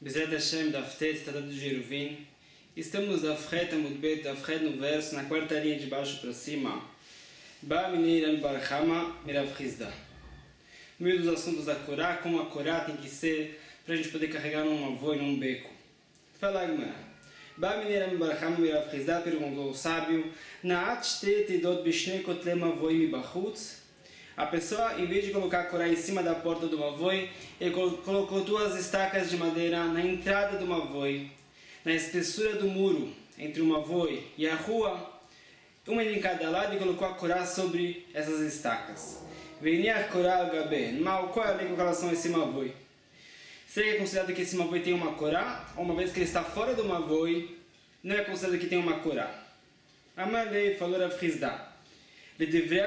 Bezerra Hashem, Daf Tet, Tratado de Geruvim. Estamos da Fret, Amudbet, da Fret no verso, na quarta linha de baixo para cima. Ba Mineiran Barhama, Mirav Hizda. No meio dos assuntos da Korá, como a Korá tem que ser para a gente poder carregar num avô e num beco. Fala, Gmará. Ba Mineiran Barhama, Mirav Hizda, perguntou o sábio, Naat Shtet Edot Bishnei Kotlem Avoi Mibachutz. A pessoa, em vez de colocar a Korá em cima da porta do mavoi, ele colocou duas estacas de madeira na entrada do mavoi, na espessura do muro entre o mavoi e a rua, uma em cada lado, e colocou a Korá sobre essas estacas. Veniar Korá al-Gabé. Mal, qual é a lei com relação a esse mavoi? Será que é considerado que esse mavoi tem uma Korá, ou uma vez que ele está fora do mavoi, não é considerado que tem uma Korá? Amalei falou Rav Hizda. Com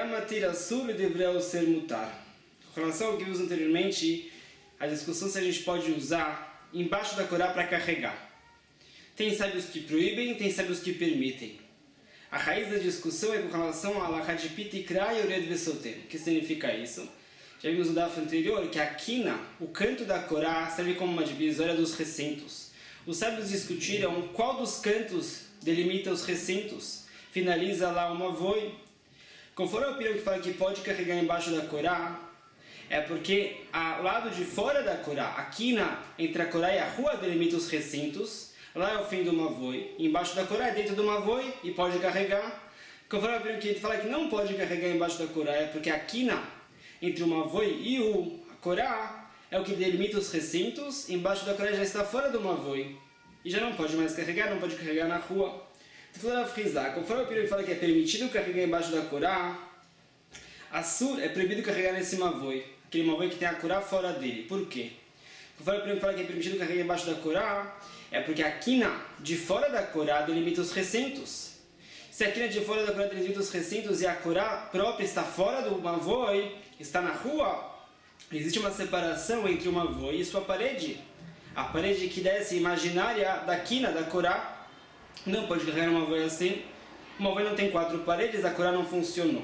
relação ao que vimos anteriormente, a discussão se a gente pode usar embaixo da Korá para carregar. Tem sábios que proíbem, tem sábios que permitem. A raiz da discussão é com relação a Alachá de Pitikra e Ored Vesotem. O que significa isso? Já vimos no daf anterior que a quina, o canto da Korá, serve como uma divisória dos recintos. Os sábios discutiram qual dos cantos delimita os recintos, finaliza lá o mavoi. Conforme a opinião que fala que pode carregar embaixo da Korá, é porque ao lado de fora da Korá, a quina entre a Korá e a rua delimita os recintos, lá é o fim do mavoi, embaixo da Korá é dentro do mavoi e pode carregar. Conforme a opinião que fala que não pode carregar embaixo da Korá, é porque a quina entre o mavoi e a Korá é o que delimita os recintos, embaixo da Korá já está fora do mavoi e já não pode mais carregar, não pode carregar na rua. Conforme a opinião que fala que é permitido carregar embaixo da Korá, Assur é proibido carregar nesse mavoi, aquele mavoi que tem a Korá fora dele. Por quê? Conforme a opinião que fala que é permitido carregar embaixo da Korá, é porque a quina de fora da Korá delimita os recintos. Se a quina de fora da Korá delimita os recintos e a Korá própria está fora do mavoi, está na rua, existe uma separação entre o mavoi e sua parede. A parede que desce imaginária da quina da Korá não pode carregar uma mavoi assim. O mavoi não tem quatro paredes, a Korá não funcionou.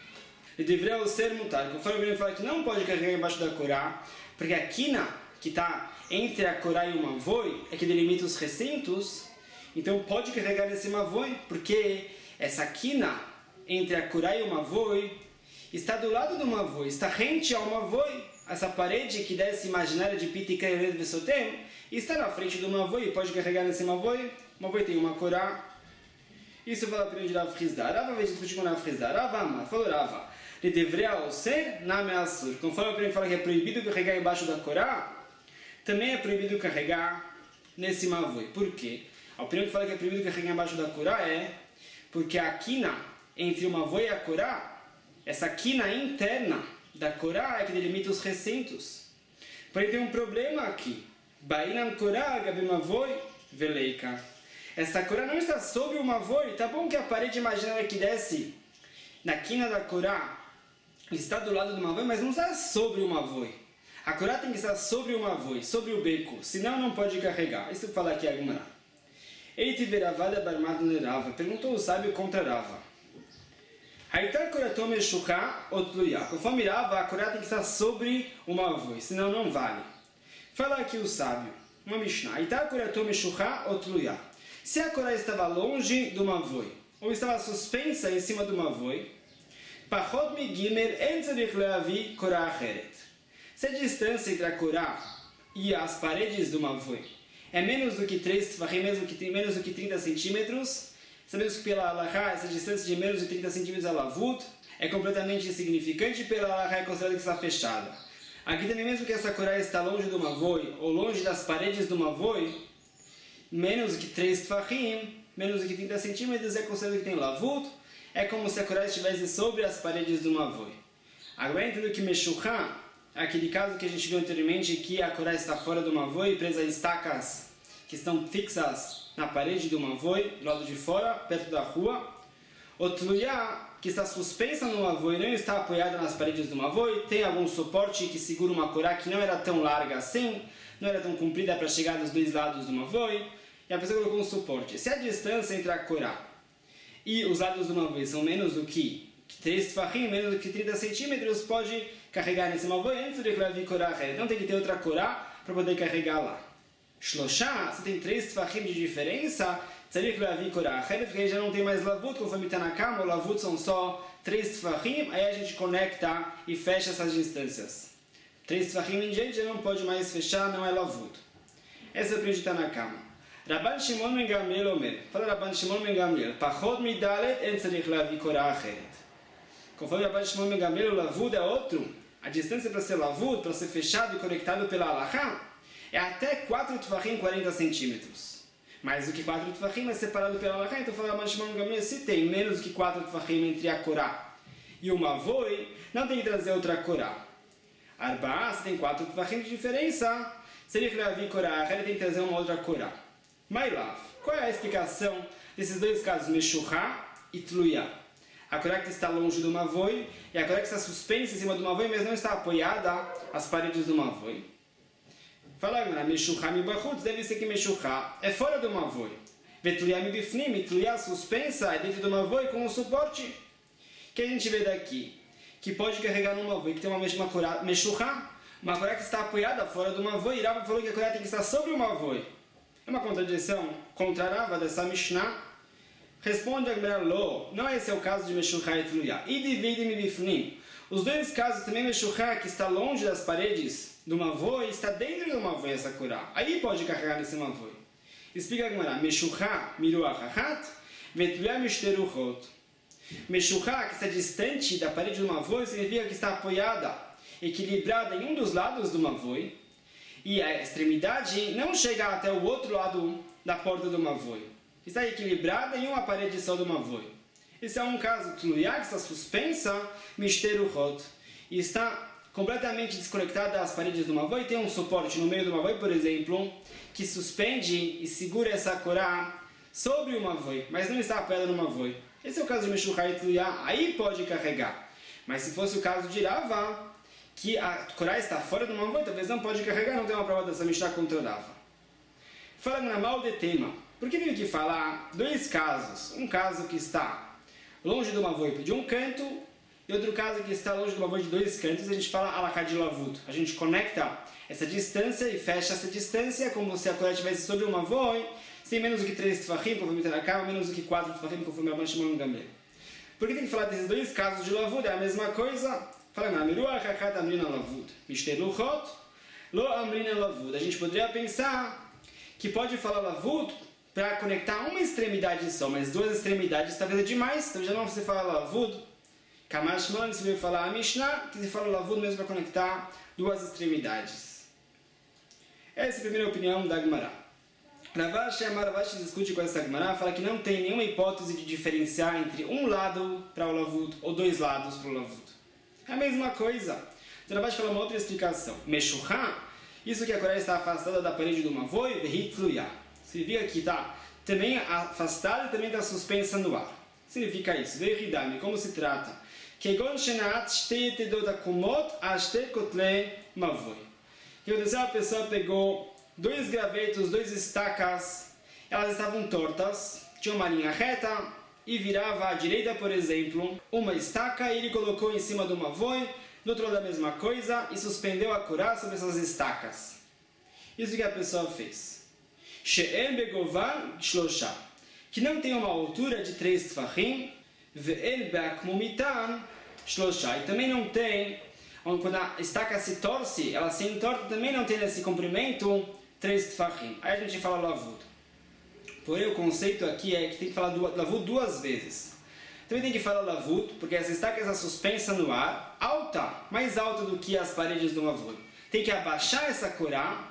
E deveria ser mutado. Conforme o Bíblia fala que não pode carregar embaixo da Korá, porque a quina que está entre a Korá e o mavoi é que delimita os recintos, então pode carregar nesse mavoi, porque essa quina entre a Korá e o mavoi está do lado do mavoi, está rente ao mavoi. Essa parede que desce imaginária de Pitikra e Ored Vesotem está na frente do mavoi e pode carregar nesse mavoi. O mavoi tem uma Korá. Isso fala a opinião de Rav Hizda. Rava veio discutir com Rav Hizda. Rava Amar falou Rava. Ele deveria ser name Assur. Conforme a opinião que fala que é proibido carregar embaixo da Korá, também é proibido carregar nesse mavoi. Por quê? A opinião que fala que é proibido carregar embaixo da Korá é porque a quina entre o mavoi e a Korá, essa quina interna da Korá é que delimita os recintos. Porém tem um problema aqui. Bainan Korá gabe mavoi veleika. Essa Korá não está sobre o mavoi. Tá bom que a parede imaginária que desce na quina da Korá está do lado do mavoi, mas não está sobre o mavoi. A Korá tem que estar sobre o mavoi, sobre o beco, senão não pode carregar. Isso fala aqui a Gmará. Eiti veravada barmado nerava. Perguntou o sábio contra Rava. Haitar Koratom Meshuká Otluya. Conforme Rava, a Korá tem que estar sobre o mavoi, senão não vale. Fala aqui o sábio, uma Mishnah. Haitar Koratom Meshuká Otluya. Se a Korá estava longe do mavoi, ou estava suspensa em cima do mavoi, Pachot Migimer Entzarich Leavi Korá Acheret. Se a distância entre a Korá e as paredes do mavoi é menos do que 3 tefachim, menos do que 30 centímetros, sabemos que pela Alachá essa distância de menos de 30 centímetros a lavut é completamente insignificante e pela Alachá é considerada que está fechada. Aqui também, mesmo que essa Korá está longe do mavoi ou longe das paredes do mavoi, menos do que 3 tefachim, menos do que 30 centímetros é considerado que tem lavut, é como se a Korá estivesse sobre as paredes do mavoi. Agora entendo que Meshuká, aquele caso que a gente viu anteriormente, que a Korá está fora do mavoi, presa a estacas que estão fixas na parede do mavoi, do lado de fora, perto da rua. Otluya, que está suspensa no mavoi, não está apoiada nas paredes do mavoi, tem algum suporte que segura uma Korá que não era tão larga assim, não era tão comprida para chegar dos dois lados do mavoi, e a pessoa colocou um suporte. Se a distância entre a Korá e os lados do mavoi são menos do que 3 tefachim, menos do que 30 centímetros, pode carregar nesse mavoi antes de Levi Korá. Não tem que ter outra Korá para poder carregar lá. Shloshá, você tem 3 tfachim de diferença, tzarich leavi korah acheret, porque aí já não tem mais lavut, conforme está na cama, o lavut são só 3 tfachim, aí a gente conecta e fecha essas distâncias. 3 tfachim em diante já não pode mais fechar, não é lavut. Essa é a primeira na cama. Rabban Shimon ben Gamliel omer, fala Rabban Shimon ben Gamliel, pachot midalet en tzarich leavi korah acheret. Conforme Rabban Shimon ben Gamliel, o lavut é outro, a distância para ser lavut, para ser fechado e conectado pela halachá, é até 4 tfachim, 40 centímetros. Mais do que 4 tfachim é separado pela halachá, então fala Rabban Shimon ben Gamliel, se tem menos do que 4 tfachim entre a korá e o mavoi, não tem que trazer outra korá. Arba, se tem 4 tfachim de diferença, tzarich leavi korah acheret, tem que trazer uma outra korá. Mailav, qual é a explicação desses 2 casos, Meshuchá e Tluyá? A korá que está longe do mavoi e a korá que está suspensa em cima do mavoi, mas não está apoiada às paredes do mavoi. Fala agora, Meshuchá mibachutz, deve ser que Meshuchá é fora do mavoi. Vetluyá mibifnim, e Tluyá suspensa é dentro do mavoi com um suporte. O que a gente vê daqui? Que pode carregar no mavoi, que tem uma korá Meshuchá, uma korá que está apoiada fora do mavoi, e Rava falou que a korá tem que estar sobre o mavoi. É uma contradição contra Rava dessa Mishnah. Responde a Gemara, não esse é o caso de Meshuchá e Tluyá. E divide mibifnim. Os 2 casos também, Meshuchá, que está longe das paredes do mavoi, está dentro do mavoi essa korá. Aí pode carregar nesse mavoi. Explica a Gemara, Meshuchá miruach achat, vetluyá mishterujot. Meshuchá, que está distante da parede do mavoi, significa que está apoiada, equilibrada em um dos lados do mavoi, e a extremidade não chega até o outro lado da porta do mavoi. Está equilibrada em uma parede só do mavoi. Esse é um caso Tluyá, que está suspensa, mishterujot, e está completamente desconectada das paredes do mavoi, tem um suporte no meio do mavoi, por exemplo, que suspende e segura essa korá sobre o mavoi, mas não está apoiada no mavoi. Esse é o caso de Meshuchá e Tluyá, aí pode carregar. Mas se fosse o caso de Rava, que a korá está fora do mavoi, talvez não pode carregar, não tem uma prova dessa Mishnah contra Rava. Falando na mal de tema, por que tem que falar 2 casos? Um caso que está longe do mavoi de um canto, e outro caso que está longe do mavoi de 2 cantos, a gente fala halachá de lavut. A gente conecta essa distância e fecha essa distância, como se a korá estivesse sobre o mavoi, sem menos do que 3 tfachim, conforme está na cama, menos do que 4 tfachim, conforme Rabban Shimon ben Gamliel. Por que tem que falar desses 2 casos de lavut? É a mesma coisa. Fala, miruach achat amrina lavut, mishterujot, lo amrina lavut. A gente poderia pensar que pode falar lavut para conectar uma extremidade só, mas 2 extremidades talvez é demais, então já não se fala lavud. Kamashman, se veio falar a Mishnah, que se fala lavud mesmo para conectar 2 extremidades. Essa é a primeira opinião da Gemara. Ravashi discute com essa Gemara, fala que não tem nenhuma hipótese de diferenciar entre um lado para o lavud ou 2 lados para o lavud. É a mesma coisa. Então Ravashi fala uma outra explicação. Meshuchá, isso que a korá está afastada da parede do mavoi, vehi tluyá. Significa que está também afastada e também está suspensa no ar. Significa isso. Veridame, como se trata? Kegon shenaat shtei tedot akumot ashtei kotle mavoi. Que aconteceu? A pessoa pegou 2 gravetos, 2 estacas, elas estavam tortas, tinha uma linha reta e virava à direita, por exemplo, uma estaca e ele colocou em cima do mavoi, do outro lado a mesma coisa e suspendeu a korá sobre essas estacas. Isso que a pessoa fez. She'en begovan shloshá, que não tem uma altura de 3 tfachim, ve'en be'akmumitan shloshá, e também não tem, quando a estaca se torce, ela se entorta, também não tem nesse comprimento 3 tfachim. Aí a gente fala lavud. Porém o conceito aqui é que tem que falar lavud 2 vezes. Também tem que falar lavud, porque essa estaca está suspensa no ar, alta, mais alta do que as paredes do lavud. Tem que abaixar essa korá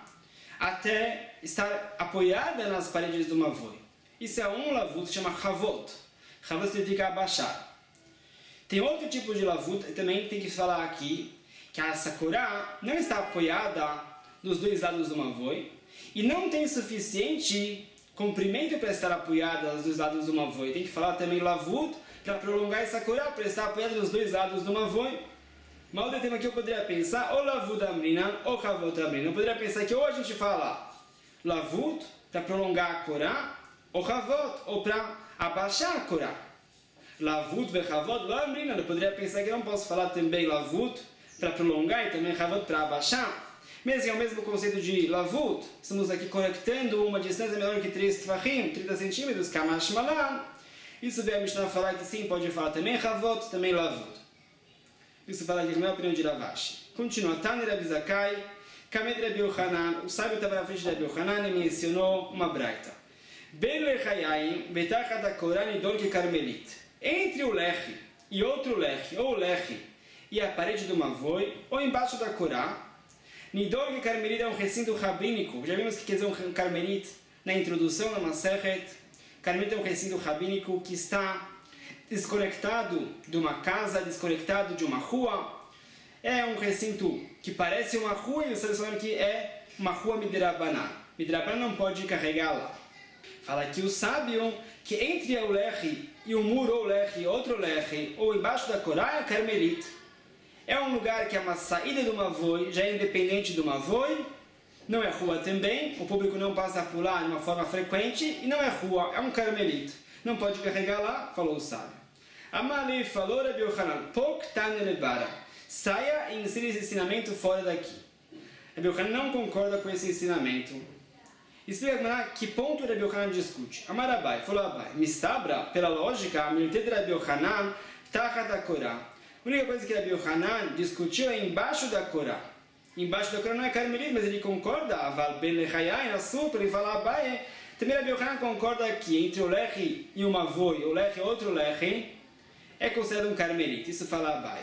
até estar apoiada nas paredes do mavoi. Isso é um lavut que chama chavot. Chavot significa abaixar. Tem outro tipo de lavut, também tem que falar aqui, que essa korá não está apoiada nos 2 lados do mavoi e não tem suficiente comprimento para estar apoiada nos 2 lados do mavoi. Tem que falar também lavut para prolongar essa korá, para estar apoiada nos 2 lados do mavoi. Mal de tema que eu poderia pensar, ou lavud amrinan, ou chavot amrinan. Eu poderia pensar que ou a gente fala lavud para prolongar a korá, ou chavot, ou para abaixar a korá. Lavud ve chavot lo amrinan. Eu poderia pensar que eu não posso falar também lavud para prolongar e também chavot para abaixar. Mesmo é o mesmo conceito de lavut, estamos aqui conectando uma distância menor que 3 tfachim, 30 centímetros, kamash malan. Isso veio a Mishnah falar que sim, pode falar também Havot, também Lavut. Isso fala aqui, não é a opinião de Ravashi. Continua, Tani Rabi Zakai, Kamed Rabi Yochanan, o sábio estava na frente de Rabi Yochanan e mencionou uma braita. Ben lechayayim, betachat hakorah nidon que carmelit. Entre o leche e outro leche, ou o leche e a parede do mavoi, ou embaixo da Korá, nidon que carmelit é um recinto rabínico. Já vimos que quer dizer um carmelit na introdução da Masechet. Carmelit é um recinto rabínico que está desconectado de uma casa, desconectado de uma rua. É um recinto que parece uma rua e você está falando que é uma rua midrabanan. Midrabanan não pode carregar lá. Fala aqui o sábio que entre o leche e o muro, ou leche, outro leche, ou embaixo da Korá é Carmelit. É um lugar que é uma saída de uma voi, já é independente de uma voi. Não é rua também, o público não passa por lá de uma forma frequente, e não é rua, é um carmelito. Não pode carregar lá, falou o sábio. Amali falou Rabi Yochanan, Pok tane lebara. Saia e ensine esse ensinamento fora daqui. Rabi Yochanan não concorda com esse ensinamento. Explica que ponto Rabi Yochanan discute. Amarabai, falou Abai, Mistabra, pela lógica, a milite de Rabi Yochanan, tachat hakorah. A única coisa que Rabi Yochanan discutiu é embaixo da Korá. Embaixo da Korá não é carmelita, mas ele concorda. Aval ben lechayai, na super, ele fala Abai. Também Rabi Yochanan concorda que entre o leche e uma voi, o leche e outro leche, é considerado um carmelita. Isso fala Abai.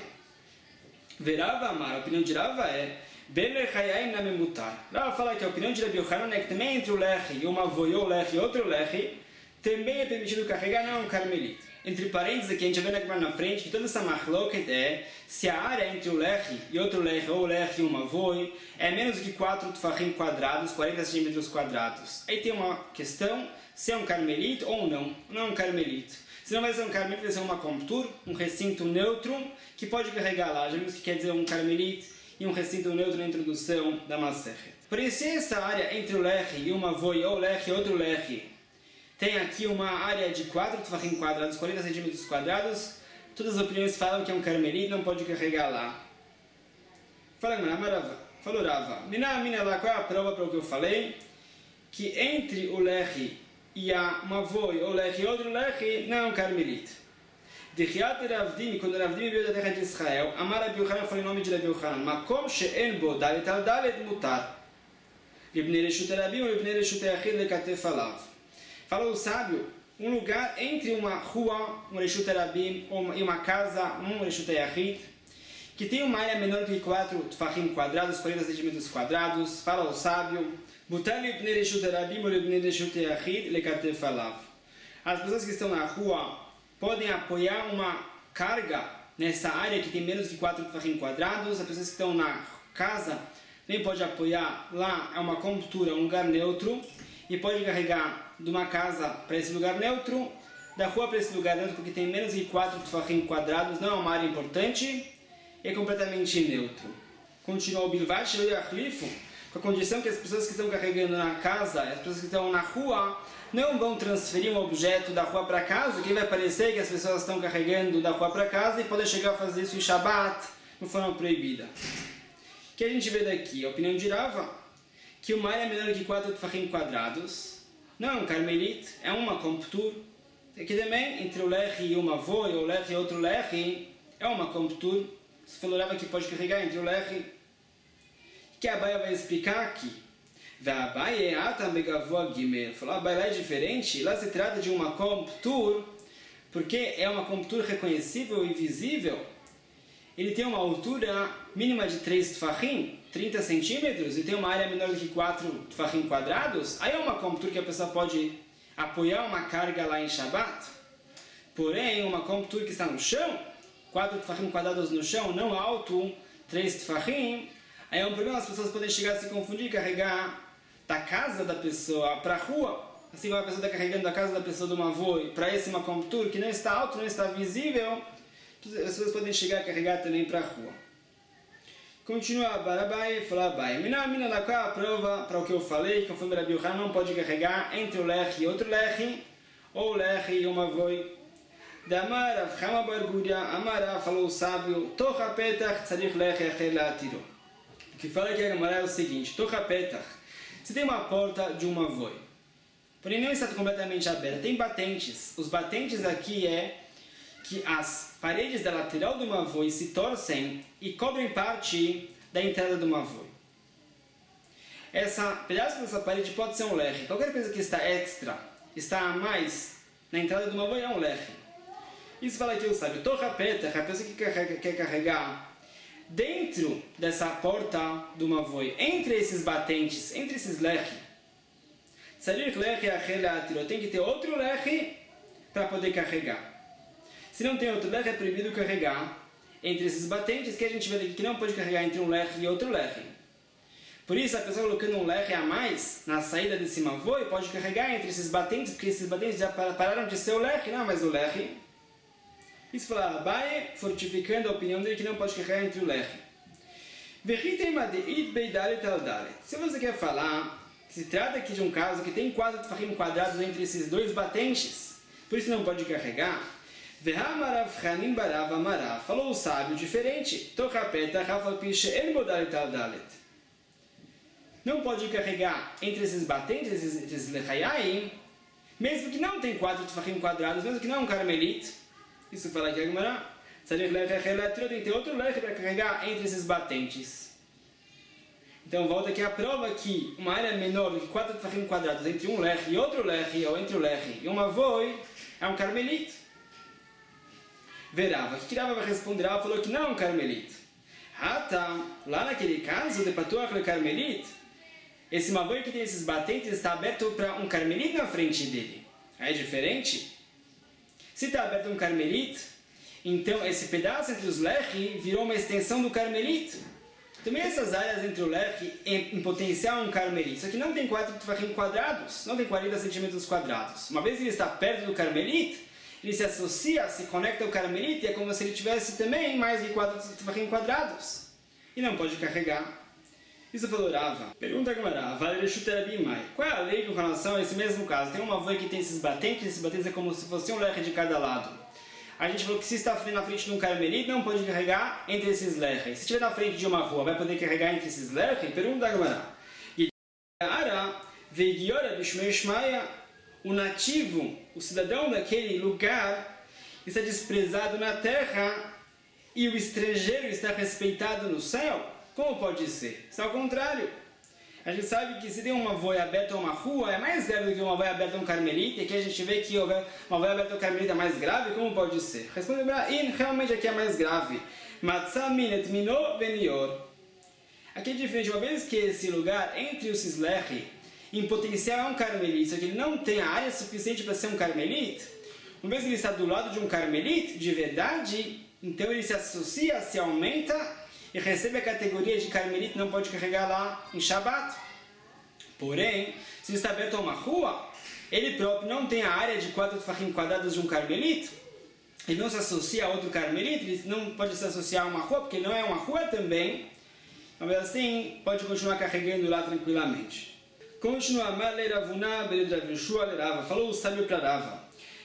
Verava Amar, a opinião de Rava é ben lechayai na memutar. Rava fala que a opinião de Rabi Yochanan é que também entre o leche e uma voi, ou leche e outro leche, também é permitido carregar, não é um carmelita. Entre parênteses aqui, a gente vai ver na frente que toda essa machloket é se a área entre o leche e outro leche, ou leche e uma voi, é menos do que 4 tfachim quadrados, 40 centímetros quadrados. Aí tem uma questão, se é um carmelito ou não. Não é um carmelito. Se não vai ser um carmelito, vai ser uma comptur, um recinto neutro, que pode carregar lá. Já vimos que quer dizer um carmelito e um recinto neutro na introdução da Masechet. Por isso, se essa área entre o leche e uma voi, ou leche e outro leche, tem aqui uma área de 4 tfachim quadrados, 40 centímetros quadrados. Todas as opiniões falam que é um carmelito, não pode carregar lá. Falou Rava. Mina lá, qual é a prova para o que eu falei? Que entre o leche e uma voi, ou leche e outro leche, não é um carmelito. De Chiat Ravdim, quando Ravdim veio da terra de Israel, Amar Rabi Yochanan falou em nome de Rabi Yochanan, Makom she'en bo dalet al dalet mutar. Libnei reshut rabim ou libnei reshut yachid lekatef alav. Falou o sábio, um lugar entre uma rua, um reshut rabim, e uma casa, um reshut yachid, que tem uma área menor que 4 tfachim quadrados, 40 centímetros quadrados. Fala o sábio, Butar libnei reshut rabim ou libnei reshut yachid lekatef alav. As pessoas que estão na rua podem apoiar uma carga nessa área que tem menos de 4 tfachim quadrados. As pessoas que estão na casa nem pode apoiar lá, é uma comptura, um lugar neutro, e pode carregar de uma casa para esse lugar neutro, da rua para esse lugar neutro, porque tem menos de 4 tfachim quadrados, não é uma área importante, e é completamente neutro. Continua o Bilvat Shelo Yachlifu, com a condição que as pessoas que estão carregando na casa, as pessoas que estão na rua, não vão transferir um objeto da rua para casa, que vai parecer que as pessoas estão carregando da rua para casa e podem chegar a fazer isso em Shabbat, de forma proibida. O que a gente vê daqui? A opinião de Rava, que uma área menor que 4 tfachim quadrados não é um carmelite, é uma comptur. Aqui também, entre o leche e uma voi, ou leche e outro leche, é uma comptur. Se falou Rava que pode carregar entre o leche. Que a Abaia vai explicar aqui. A Abaia falou, a Abaia lá é diferente, lá se trata de uma comptur, porque é uma comptur reconhecível e visível. Ele tem uma altura mínima de 3 tfachim, 30 centímetros, e tem uma área menor do que 4 tfachim quadrados. Aí é uma comptur que a pessoa pode apoiar uma carga lá em Shabbat. Porém, uma comptur que está no chão, 4 tfachim quadrados no chão, não alto, 3 tfachim, aí é um problema, as pessoas podem chegar a se confundir, carregar da casa da pessoa para a rua. Assim como a pessoa está carregando da casa da pessoa de uma voi para esse uma comptur que não está alto, não está visível, as pessoas podem chegar a carregar também para a rua. Continua Barabai, fala Abai. Mina lá, qual é a prova para o que eu falei? Que conforme Rabi Yochanan não pode carregar entre o leche e outro leche, ou o leche e uma voi. Damar, Avchama Barguria, Amara, falou o sábio, Tocha Petach, Tzarich Leche Achel Atiro. O que fala aqui a Gemara é o seguinte: Tocha Petach. Se tem uma porta de uma avoi, porém não está completamente aberta, tem batentes. Os batentes aqui é que as paredes da lateral de uma avoi se torcem e cobrem parte da entrada de uma avoi. Pedaço dessa parede pode ser um leche. Qualquer coisa que está extra, está a mais na entrada de uma avoi é um leche. Isso fala aqui o sábio. Tocha Petach, a pessoa que quer carregar dentro dessa porta de uma avoi, entre esses batentes, entre esses leche, tem que ter outro leche para poder carregar. Se não tem outro leche, é proibido carregar entre esses batentes, que a gente vê aqui que não pode carregar entre um leche e outro leche. Por isso, a pessoa colocando um leche a mais na saída desse mavoi pode carregar entre esses batentes, porque esses batentes já pararam de ser o leche, não é mais o leche. Isso fala Abaye, fortificando a opinião dele que não pode carregar entre o leche. Se você quer falar que se trata aqui de um caso que tem 4 tefachim quadrados entre esses dois batentes, por isso não pode carregar, falou o sábio diferente. Não pode carregar entre esses batentes, esses lechayim, mesmo que não tem 4 tefachim quadrados, mesmo que não é um carmelite. Isso fala aqui a Gemara. Tem que ter outro leche para carregar entre esses batentes. Então volta aqui a prova que uma área menor do que 4 tefachim quadrados entre um leche e outro leche, ou entre o leche e uma avoi, é um carmelite. Verava. O que Rava vai responder? Ela falou que não é um carmelite. Lá naquele caso de Patuach le carmelite, esse mavoi que tem esses batentes está aberto para um carmelite na frente dele. Aí é diferente. Se está aberto um carmelite, então esse pedaço entre os leche virou uma extensão do carmelite. Também essas áreas entre o leche em potencial um carmelite. Só que não tem 4 tefachim quadrados, não tem 40 centímetros quadrados. Uma vez que ele está perto do carmelite, ele se associa, se conecta ao carmelite, e é como se ele tivesse também mais de 4 tefachim quadrados. E não pode carregar. Isso falou Rava. Pergunta a Gemara, qual é a lei com relação a esse mesmo caso? Tem uma avoi que tem esses batentes é como se fosse um leche de cada lado. A gente falou que se está na frente de um carmelite, não pode carregar entre esses leches. Se estiver na frente de uma rua, vai poder carregar entre esses leches? Pergunta a Gemara. O nativo, o cidadão daquele lugar, está desprezado na terra e o estrangeiro está respeitado no céu? Como pode ser? Isso é ao contrário. A gente sabe que se tem uma avoi aberta a uma rua, é mais grave do que uma avoi aberta a um carmelite. E aqui a gente vê que uma avoi aberta a um carmelite é mais grave. Como pode ser? Responde realmente aqui é mais grave. Aqui é diferente. Uma vez que esse lugar, entre os Cislechi, em potencial é um carmelite, só que ele não tem a área suficiente para ser um carmelite, uma vez que ele está do lado de um carmelite, de verdade, então ele se associa, se aumenta e recebe a categoria de carmelite, não pode carregar lá em Shabbat. Porém, se está aberto a uma rua, ele próprio não tem a área de 4 tefachim quadrados de um carmelite, ele não se associa a outro carmelite, ele não pode se associar a uma rua, porque não é uma rua também, mas assim pode continuar carregando lá tranquilamente. Continua, falou o sábio para Rava,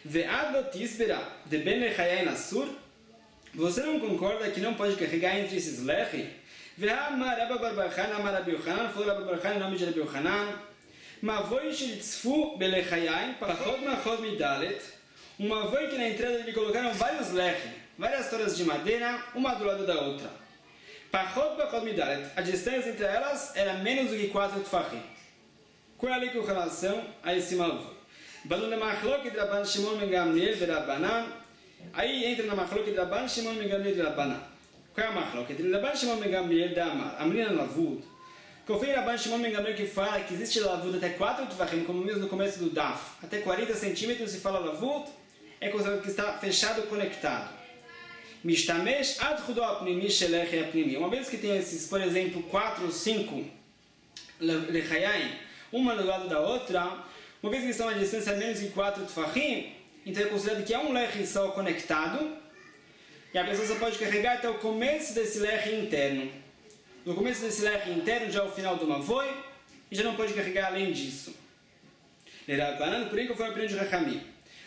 você não concorda que não pode carregar entre esses leche? Uma avoi que na entrada lhe colocaram vários leche, várias toras de madeira, uma do lado da outra. A distância entre elas era menos do que 4 tefachim. Qual é a lei com relação a esse mavoi? Aí entra na machloket de Rabban Shimon ben Gamliel de Rabbanan. Qual é a machloket? Rabban Shimon ben Gamliel da Amar, Amrina Lavud. Confere Rabban Shimon ben Gamliel que fala que existe lavud até 4 tefachim, como mesmo no começo do Daf. Até 40 centímetros se fala lavud, é considerado que está fechado, conectado. Mishtamesh ad chudo apnimi sheleche apnimi. Uma vez que tem esses, por exemplo, 4 ou 5 lechayim, uma do lado da outra, uma vez que estão a distância menos de 4 tefachim, então é considerado que é um leche só conectado, e a pessoa só pode carregar até o começo desse leche interno. No começo desse leche interno já é o final do mavoi, e já não pode carregar além disso. Porém, que foi a opinião de Rachamim.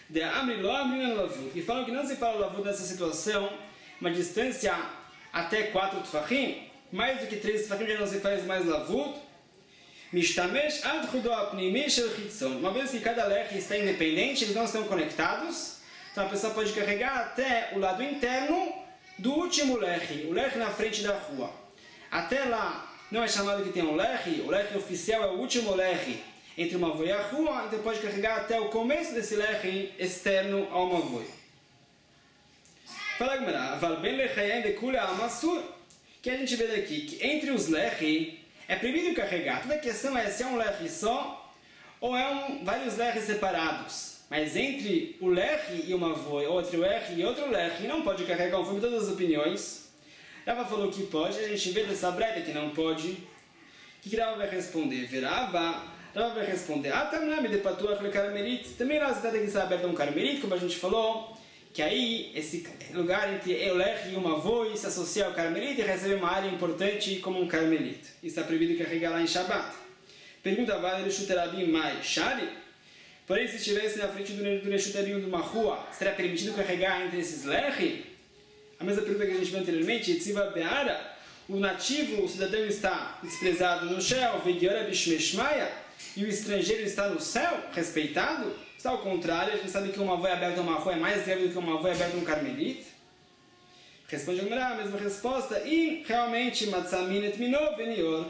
E falam que não se fala lavud nessa situação, uma distância até 4 tefachim, mais do que 3 tefachim já não se faz mais lavud. Mishtamesh ad chudo apnimi shel chitzon. Uma vez que cada leche está independente, eles não estão conectados, então a pessoa pode carregar até o lado interno do último leche, o leche na frente da rua. Até lá não é chamado que tem um leche, o leche oficial é o último leche entre uma avó e a rua, então pode carregar até o começo desse leche externo a uma avó. Fala a Gemara, aval ben lechayim de kula amassur, que a gente vê daqui, que entre os leche é proibido carregar. Toda a questão é se é um leche só ou é vários leches separados. Mas entre o leche e uma avó, ou entre o leche e outro leche, não pode carregar, conforme todas as opiniões. Rava falou que pode, a gente vê dessa breta que não pode. O que Rava vai responder? Rava vai responder, também nós temos que estar aberto a um carmelite, como a gente falou, que aí esse lugar entre o leche e uma avó se associa ao carmelite e recebe uma área importante como um carmelite. Isso está proibido carregar lá em Shabbat. Pergunta vale Reshut Mai Shari? Porém, se estivesse na frente do Reshut de uma rua, seria permitido carregar entre esses leche? A mesma pergunta que a gente viu anteriormente, Tziva Beara, o nativo, o cidadão está desprezado no céu, Vegiora Bishmeshmaya, e o estrangeiro está no céu, respeitado? Está ao contrário, a gente sabe que uma avó aberta a uma rua é mais grave do que uma avó aberta a um carmelite. Responde a mesma resposta, e realmente, Matzaminet Minov Venior.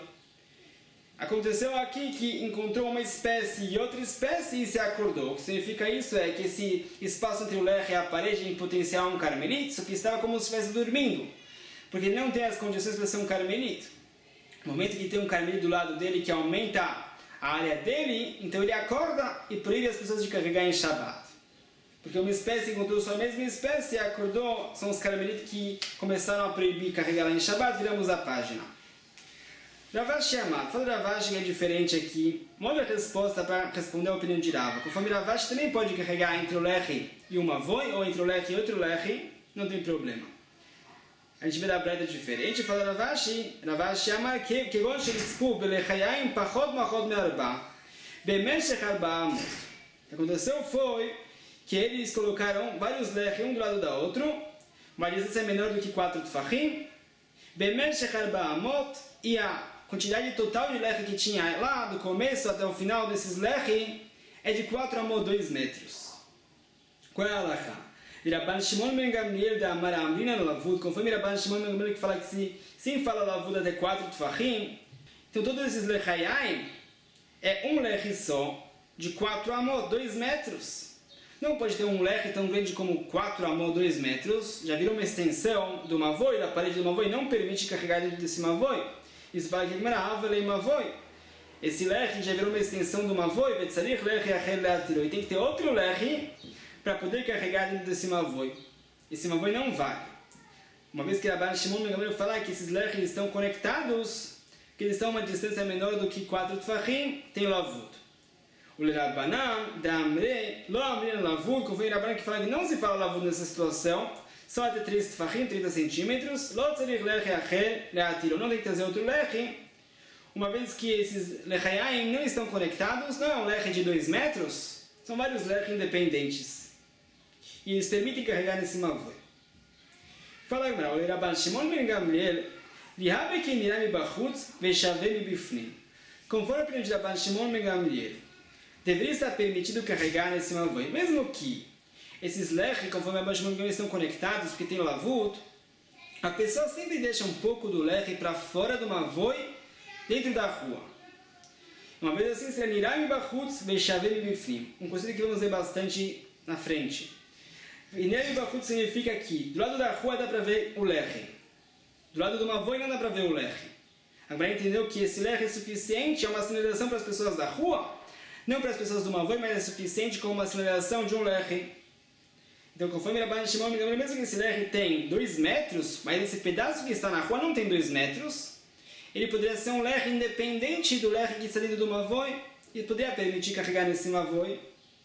Aconteceu aqui que encontrou uma espécie e outra espécie e se acordou. O que significa isso é que esse espaço entre o leche e a parede em potencial é um carmelite, só que estava como se estivesse dormindo, porque ele não tem as condições para ser um carmelite. No momento que tem um carmelite do lado dele que aumenta a área dele, então ele acorda e proíbe as pessoas de carregar em Shabbat. Porque uma espécie encontrou sua mesma espécie e acordou, são os carmelites que começaram a proibir carregar lá em Shabbat. Viramos a página. Ravashi Amar, fala Ravashi que é diferente aqui. Uma outra resposta para responder a opinião de Rava. Conforme Ravashi também pode carregar entre o leche e uma voi, ou entre o leche e outro leche, não tem problema. A gente vê da breta diferente, fala Ravashi Amar que gosta de desculpa, belechayim pachot machot me'arba, bemeshech arba amot. O que aconteceu foi que eles colocaram vários leche um do lado da outro, uma distância menor do que 4 tefachim, bemeshech arba amot, e a quantidade total de leche que tinha lá do começo até o final desses leche é de 4 amot 2 metros. Qual é a halakha? Rabban Shimon ben Gamliel da Amar Amrina no lavud, conforme Rabban Shimon ben Gamliel que fala que sim fala lavud até 4 tefachim, então todos esses lechayim é um leche só de 4 amot 2 metros. Não pode ter um leche tão grande como 4 amot 2 metros, já virou uma extensão de uma voi, da parede de uma voi, não permite carregar dentro desse uma voi. Isso fala que uma voi. Esse leche já virou uma extensão de uma voi, e tem que ter outro leche para poder carregar dentro desse uma voi. Esse uma voi não vale. Uma vez que Rabban Shimon ben Gamliel fala que esses leches estão conectados, que eles estão a uma distância menor do que 4 tefachim, tem lavud. O Rabbanan da Amre, lo Amre lavud, conforme o Rabbanan que fala que não se fala lavud nessa situação, só até 3 tefachim, 30 centímetros, lo tzarich leche acher le'atiro, não tem que trazer outro leche, uma vez que esses lechayim não estão conectados, não é um leche de 2 metros, são vários leches independentes. E eles permitem carregar nesse mavoi. Fala agora, o Rabban Shimon ben Gamliel, lihabe ki nirami bachutz ve'shaveh mibifnim. Conforme a opinião de Rabban Shimon ben Gamliel, deveria estar permitido carregar nesse mavoi, mesmo que esses leches, conforme Rabban Shimon ben Gamliel, estão conectados, porque tem lavut, a pessoa sempre deixa um pouco do leche para fora do mavoi, dentro da rua. Uma vez assim, seria nirami bachutz ve'shaveh mibifnim. Um conceito que vamos ver bastante na frente. E Nirami Bachutz significa que do lado da rua dá para ver o leche. Do lado de uma voi não dá para ver o leche. Agora entendeu que esse leche é suficiente, é uma sinalização para as pessoas da rua, não para as pessoas de uma voi, mas é suficiente como uma sinalização de um leche. Então, conforme Rabban Shimon ben Gamliel, mesmo que esse leche tem 2 metros, mas esse pedaço que está na rua não tem 2 metros, ele poderia ser um leche independente do leche que está dentro de uma voi e poderia permitir carregar nesse uma voi.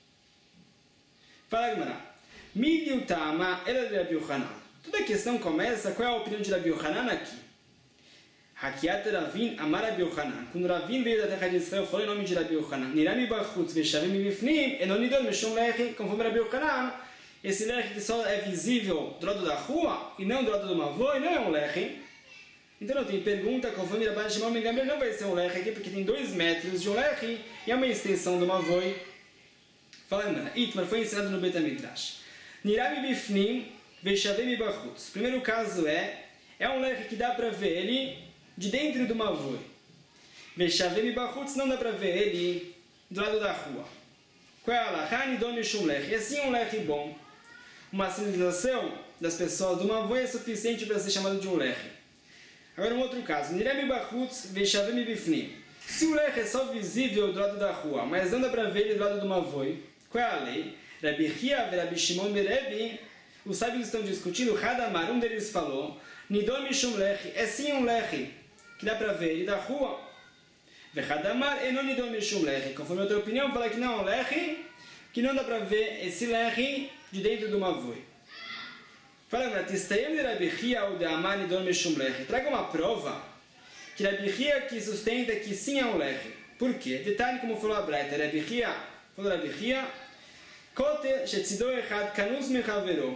Fala, Gemara. Midi Tama era de Rabi Yochanan. Toda a questão começa, qual é a opinião de Rabi Yochanan aqui? Hakiat Ravin Amar Rabi Yochanan. Quando Ravin veio da terra de Israel, falou em nome de Rabi Yochanan. Nirami Bachutz Veshavim Mibifnim Enonidor Meshon Lechi. Conforme Rabi Yochanan, esse leche que só é visível do lado da rua e não do lado de uma voi, não é um leche. Então não tem pergunta, conforme Rabban Shimon ben Gamliel, não vai ser um lech aqui, porque tem 2 metros de um lech e é uma extensão de uma voi. Falando, Itmar foi ensinado no Bet HaMidrash. Nirami bifnim ve'shaveh mibachutz. O primeiro caso é um lech que dá para ver ele de dentro de uma voi. Ve'shaveh mibachutz não dá para ver ele do lado da rua. Qual é a halachá? Nidon mishum lech. E assim um lech bom. Uma sinalização das pessoas de uma voi é suficiente para ser chamado de um lech. Agora um outro caso. Nirami bachutz ve'shaveh mibifnim. Se o lech é só visível do lado da rua, mas não dá para ver ele do lado de uma voi, qual é a lei? Rabi Chia e Rabi Shimon ben Rebbe, os sábios estão discutindo, Hadamar, um deles falou, Nidon mishum lech, é sim um lech, que dá para ver ele da rua. Vechadamar, e não Nidon mishum lech, conforme a outra opinião, fala que não é um lech, que não dá para ver esse lech de dentro de uma voi. Fala, Tistayem de Rabi Chia ou de Amar Nidon mishum lech, traga uma prova que Rabi Chia que sustenta que sim é um lech. Por quê? Detalhe como falou a Braita, Rabi Chia, falou Rabi Chia, Kote shetzido echad kanuz mechavero.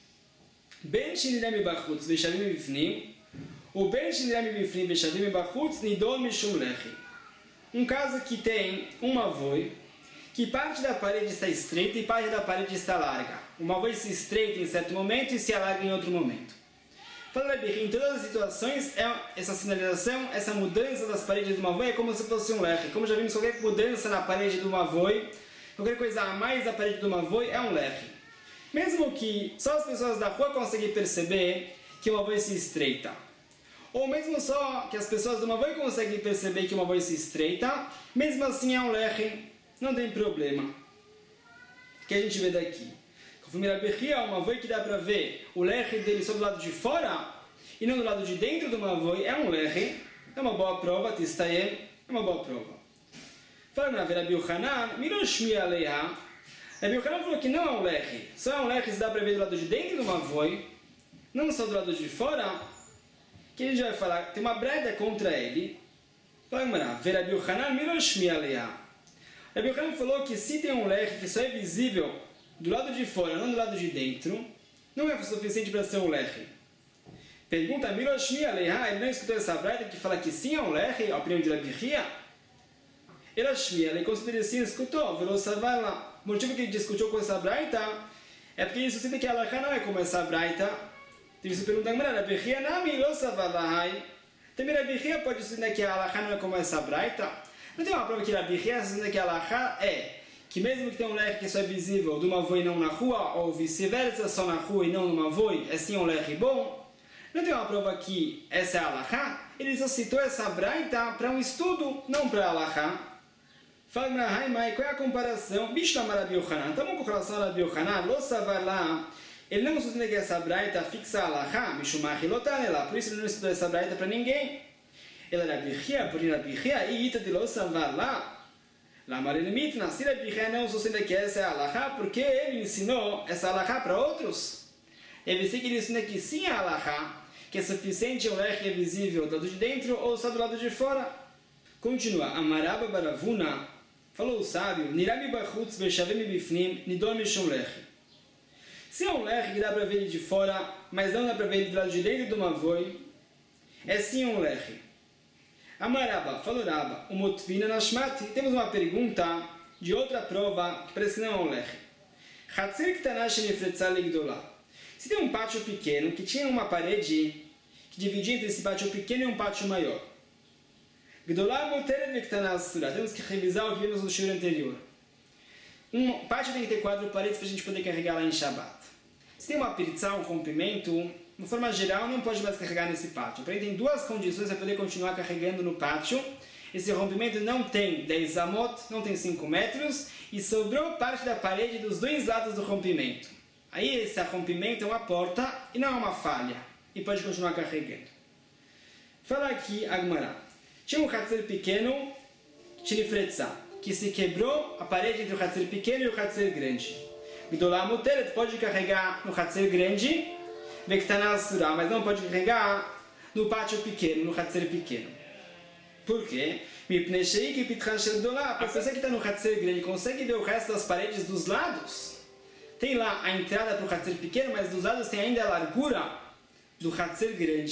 Ben shenirah mibachutz ve'shavim mibifnim, ou ben shenirah mibifnim ve'shavim mibachutz nidon mishum lechi. Um caso que tem uma voi, que parte da parede está estreita e parte da parede está larga. Uma voi se estreita em certo momento e se alarga em outro momento. Fala Rabi Chia, em todas as situações, essa sinalização, essa mudança das paredes de uma voi é como se fosse um lechi. Como já vimos, qualquer mudança na parede de uma voi, qualquer coisa a mais da parede de uma voi é um lech. Mesmo que só as pessoas da rua conseguem perceber que uma voi se estreita. Ou mesmo só que as pessoas de uma voi conseguem perceber que uma voi se estreita, mesmo assim é um lech, não tem problema. O que a gente vê daqui? Conforme Rabi Chia, uma voi que dá para ver o lech dele só do lado de fora e não do lado de dentro de uma voi é um lech. É uma boa prova, Tistayem, é uma boa prova. Falando na Rabi Yochanan, Miroshmi Aleha, Rabi Yochanan falou que não é um lech, só é um lech que dá para ver do lado de dentro de uma voi, não só do lado de fora, que a gente vai falar, tem uma breda contra ele. Falando na Rabi Yochanan, Miroshmi Aleha. Rabi Yochanan falou que se tem um lech que só é visível do lado de fora, não do lado de dentro, não é suficiente para ser um lech. Pergunta, Miroshmi Aleha, ele não escutou essa breda que fala que sim é um lech, a opinião de Rabi Chia? Ele considera assim, escutou, virou Savala. O motivo que ele discutiu com essa braita é porque ele sustenta que a halakha não é como essa braita. Ele se pergunta, Rabi Chia nami lo savalahai. Também Rabi Chia pode sustentar que a halakha não é como essa braita. Não tem uma prova que Rabi Chia sustenta que a halakha é que mesmo que tenha um lech que só é visível de uma voi não na rua, ou vice-versa, só na rua e não numa voi, é sim um lech bom. Não tem uma prova que essa é a halakha. Ele só citou essa braita para um estudo, não para a halakha. Fala na Haimai, qual é a comparação? Bishlama Rabi Yochanan. Estamos com relação a Rabi Yochanan, lo savar lá. Ele não sustenta que essa braita fixa a halakha, Mishumach lotan lá. Por isso ele não estudou essa braita para ninguém. Ele é Rabi Chia, por Rabi Chia, e ita de lo savar lá. Lá Marenemitna, se Rabi Chia não sustenta que essa é a halakha, porque ele ensinou essa halakha para outros. Ele sei que ele ensina que sim a halakha, que é suficiente um lech visível do lado de dentro ou só do lado de fora. Continua, Amaraba Baravuna. Falou o sábio, Nirami bachutz ve'shaveh mibifnim nidon mishum lech. Se é um lech que dá para ver ele de fora, mas não dá para ver ele do lado de dentro de uma voi, é sim um lech. Amaraba, falou Raba, o motvina nashmati. Temos uma pergunta de outra prova que parece que não é um lech. Chatzir k'tana shenifretzah legdolah. Se tem um pátio pequeno que tinha uma parede que dividia entre esse pátio pequeno e um pátio maior. Temos que revisar o que vimos no shiur anterior. Um pátio tem que ter 4 paredes para a gente poder carregar lá em Shabbat. Se tem uma pirzá, um rompimento, de forma geral não pode mais carregar nesse pátio. Porém, tem 2 condições para poder continuar carregando no pátio. Esse rompimento não tem 10 amot, não tem 5 metros, e sobrou parte da parede dos 2 lados do rompimento. Aí esse rompimento é uma porta e não é uma falha, e pode continuar carregando. Fala aqui Agmará. Tinha um Hatzer pequeno, Shenifretzah, que se quebrou a parede entre o Hatzer pequeno e o Hatzer grande. Gdolah Muteret pode carregar no Hatzer grande, Vektana Asura, mas não pode carregar no pátio pequeno, no Hatzer pequeno. Por quê? Mipnei Sheik Pitchan Shel Gdolah, a pessoa que está no Hatzer grande consegue ver o resto das paredes dos lados. Tem lá a entrada para o Hatzer pequeno, mas dos lados tem ainda a largura do Hatzer grande,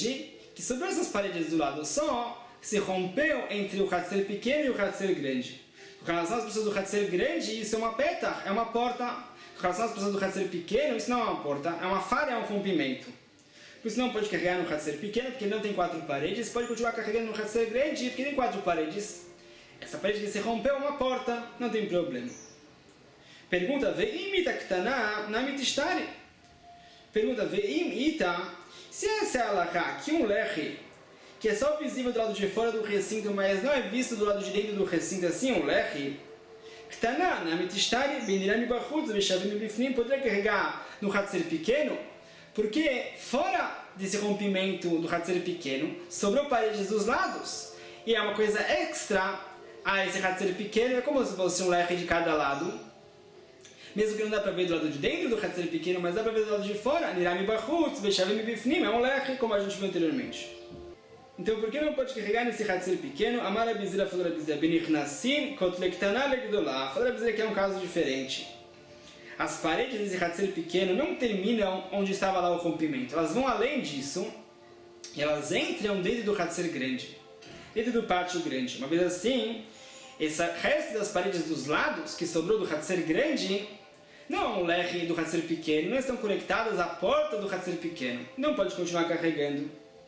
que sobrou essas paredes do lado só, se rompeu entre o Hatzer pequeno e o Hatzer grande. Com relação às pessoas do Hatzer grande, isso é uma petach, é uma porta. Com relação às pessoas do Hatzer pequeno, isso não é uma porta, é uma falha, é um rompimento. Por isso não pode carregar no Hatzer pequeno, porque ele não tem 4 paredes, pode continuar carregando no Hatzer grande, porque tem 4 paredes. Essa parede que se rompeu é uma porta, não tem problema. Pergunta, Ve'im ita ktana namit ishtari. Pergunta, Ve'im ita, se essa é a halakha, que um leche, que é só visível do lado de fora do recinto, mas não é visto do lado de dentro do recinto, assim um leche, ktana namit ishtari, benirami bachutz, veshavim bifnim, poderia carregar no Hatzer pequeno, porque fora desse rompimento do Hatzer pequeno, sobrou paredes dos lados, e é uma coisa extra a esse Hatzer pequeno, é como se fosse um leche de cada lado, mesmo que não dá para ver do lado de dentro do Hatzer pequeno, mas dá para ver do lado de fora, Nirami Bachutz, Veshavim Bifnim, é um leche, como a gente viu anteriormente. Então, por que não pode carregar nesse Hatzer pequeno? Amar Abizira falou Abizira, Benichnasim, Kotlektaná Legdolá. Falou Abizira que é um caso diferente. As paredes desse Hatzer pequeno não terminam onde estava lá o rompimento. Elas vão além disso, e elas entram dentro do Hatzer grande, dentro do pátio grande. Uma vez assim, esse resto das paredes dos lados, que sobrou do Hatzer grande, não é um leche do Hatzer pequeno, não estão conectadas à porta do Hatzer pequeno. Não pode continuar carregando.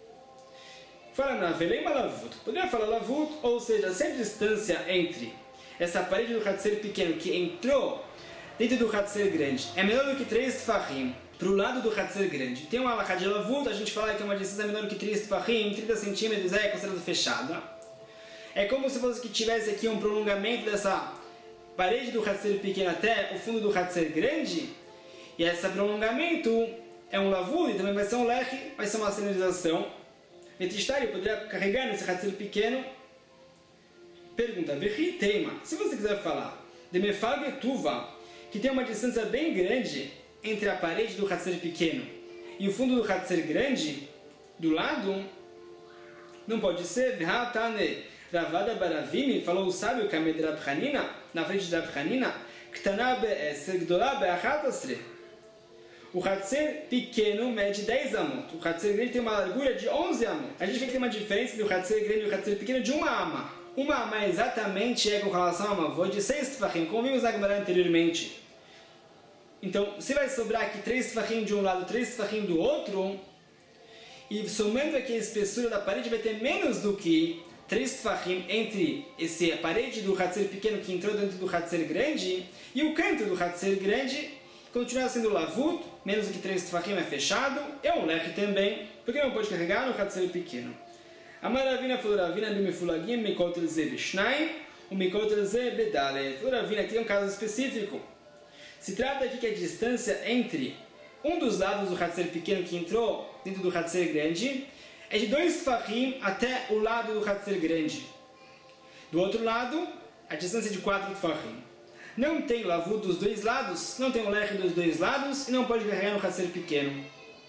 Fala na Veleima Lavut. Poderia falar Lavut, ou seja, se a distância entre essa parede do Hatzer pequeno que entrou dentro do Hatzer grande é menor do que 3 tfachim para o lado do Hatzer grande. Tem uma halakha de Lavut, a gente fala que é uma distância menor do que 3 tfachim, 30 centímetros é considerada fechada. É como se fosse que tivesse aqui um prolongamento dessa parede do Hatzer pequeno até o fundo do Hatzer grande, e esse prolongamento é um lavur e também vai ser um leche, vai ser uma sinalização. Metistari poderia carregar nesse Hatzer pequeno. Pergunta, Vechi teima, se você quiser falar de Mefag Tuva, que tem uma distância bem grande entre a parede do Hatzer pequeno e o fundo do Hatzer grande, do lado, não pode ser Vehatane. Ravada Baravimi falou o sábio Kamed Rab Hanina, na frente de Rab Hanina, Ktana be'eser, Gdolá be'achatasre. O Hatzer pequeno mede 10 amot. O Hatzer grande tem uma largura de 11 amot. A gente vê que tem uma diferença entre o Hatzer grande e o Hatzer pequeno de uma ama. Uma ama exatamente é com relação a uma avó de 6 tfachim, como vimos na Gemara anteriormente. Então, se vai sobrar aqui 3 tfachim de um lado, 3 tfachim do outro, e somando aqui a espessura da parede, vai ter menos do que 3 tfachim entre a parede do Hatzer pequeno que entrou dentro do Hatzer grande e o canto do Hatzer grande continua sendo lavut, menos do que 3 tfachim é fechado, é um leche também, porque não pode carregar no Hatzer pequeno. A Maravina falou Ravina bimefulagim mikotel ze b'shnayim o mikotel ze bedalet. Falou Ravina, aqui é um caso específico. Se trata aqui que a distância entre um dos lados do Hatzer pequeno que entrou dentro do Hatzer grande é de 2 tfachim até o lado do Hatzer grande. Do outro lado, a distância é de 4 tfachim. Não tem lavut dos dois lados, não tem o leche dos dois lados e não pode carregar no Hatzer pequeno.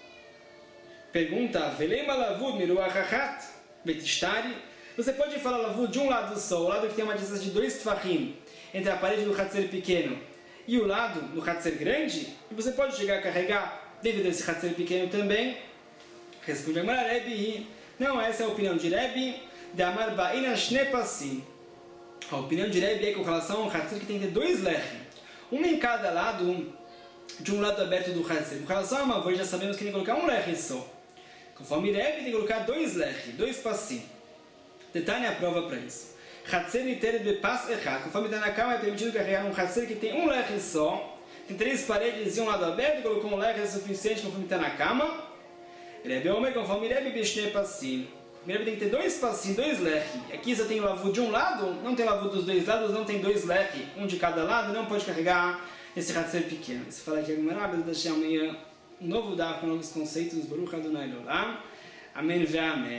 Pergunta, Veleima lavut miruach achat betistari. Você pode falar lavut de um lado só, o lado que tem uma distância de 2 tfachim entre a parede do Hatzer pequeno e o lado do Hatzer grande, e você pode chegar a carregar dentro desse Hatzer pequeno também. Responde a Gemara, Rebbe, não, essa é a opinião de Rebbe, de Amar Ba'ina Shnepassim. A opinião de Rebbe é com relação ao Hatzer que tem que ter 2 lechem, um em cada lado, de um lado aberto do Hatzer. Com relação a Mavor, já sabemos que tem que colocar um lechem só. Conforme Rebbe, tem que colocar 2 lechem, 2 passim. Detalhe a prova para isso. Hatzer niter bepas echad. Conforme está na cama, é permitido carregar um Hatzer que tem um lechem só, tem 3 paredes e um lado aberto, colocou um lechem suficiente conforme está na cama. Rebbe Omer, conforme Rebbe, Bishne Passim. Rebbe tem que ter 2 passim, 2 lechi. Aqui só tem lavut de um lado, não tem lavut dos dois lados, não tem 2 lechi, um de cada lado, não pode carregar esse Hatzer pequeno. Você fala aqui agora, amanhã um novo daf com novos conceitos. Baruch Adonai Olam. Amém ve amém.